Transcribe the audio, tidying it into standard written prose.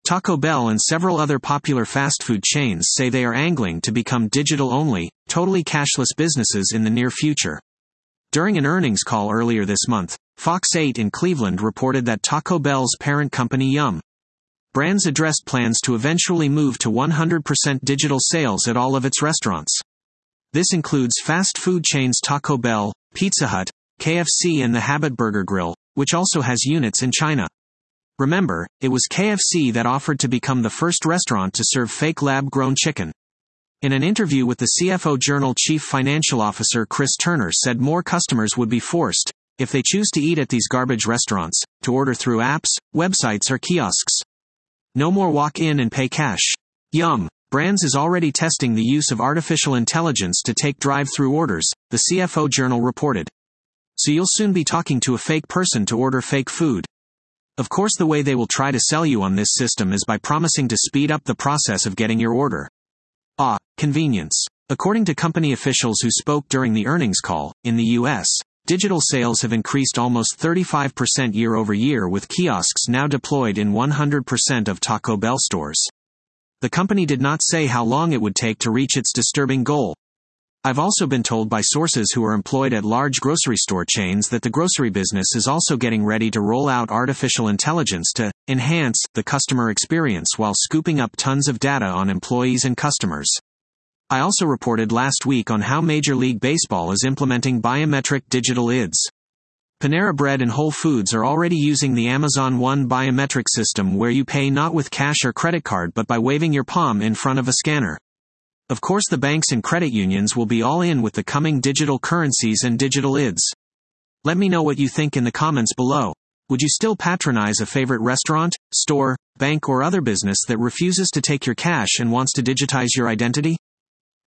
Taco Bell and several other popular fast food chains say they are angling to become digital-only, totally cashless businesses in the near future. During an earnings call earlier this month, Fox 8 in Cleveland reported that Taco Bell's parent company Yum! Brands addressed plans to eventually move to 100% digital sales at all of its restaurants. This includes fast food chains Taco Bell, Pizza Hut, KFC and the Habit Burger Grill, which also has units in China. Remember, it was KFC that offered to become the first restaurant to serve fake lab-grown chicken. In an interview with the CFO Journal Chief Financial Officer Chris Turner said more customers would be forced, if they choose to eat at these garbage restaurants, to order through apps, websites or kiosks. No more walk in and pay cash. Yum! Brands is already testing the use of artificial intelligence to take drive-through orders, the CFO Journal reported. So you'll soon be talking to a fake person to order fake food. Of course, the way they will try to sell you on this system is by promising to speed up the process of getting your order. Convenience. According to company officials who spoke during the earnings call, in the U.S., digital sales have increased almost 35% year over year, with kiosks now deployed in 100% of Taco Bell stores. The company did not say how long it would take to reach its disturbing goal. I've also been told by sources who are employed at large grocery store chains that the grocery business is also getting ready to roll out artificial intelligence to enhance the customer experience while scooping up tons of data on employees and customers. I also reported last week on how Major League Baseball is implementing biometric digital IDs. Panera Bread and Whole Foods are already using the Amazon One biometric system, where you pay not with cash or credit card but by waving your palm in front of a scanner. Of course, the banks and credit unions will be all in with the coming digital currencies and digital IDs. Let me know what you think in the comments below. Would you still patronize a favorite restaurant, store, bank or other business that refuses to take your cash and wants to digitize your identity?